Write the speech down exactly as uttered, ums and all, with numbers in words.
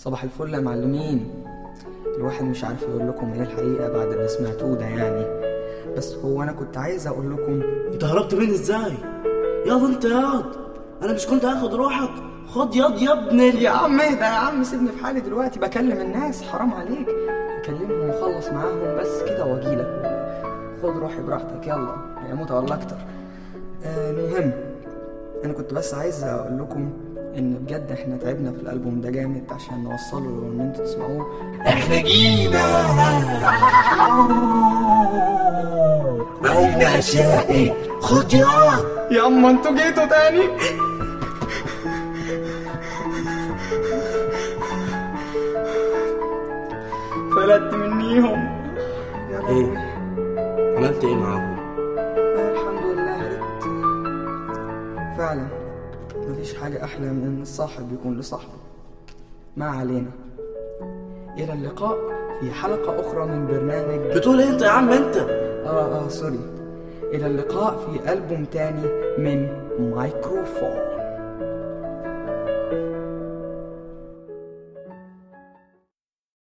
صباح الفل يا معلمين. الواحد مش عارف يقول لكم ايه الحقيقة بعد اللي سمعتوه ده يعني، بس هو انا كنت عايز اقول لكم. انت هربت مني ازاي؟ ياض انت ياض، انا مش كنت هاخد روحك؟ خد ياض يا ابني. يا عم اهدى يا عم، سيبني في حالي دلوقتي بكلم الناس، حرام عليك. اكلمهم واخلص معاهم بس كده واجيلك. خد روحي براحتك يلا، هيموت ولا اكتر. آه المهم انا كنت بس عايز اقول لكم ان بجد احنا تعبنا في الالبوم ده جامد عشان نوصله له ان انتوا تسمعوه. احنا جينا بين اشيائي. خد ياض يا اما انتوا جيتوا تاني. فلت منيهم يا ايه لهوي. عملت ايه معاهم؟ آه الحمد لله هربت. فعلا مفيش حاجة أحلى من إن الصاحب يكون لصاحبه. ما علينا، إلى اللقاء في حلقة أخرى من برنامج. بتقول ايه انت يا عم انت؟ آه آه سوري. إلى اللقاء في ألبوم تاني من مايكروفون.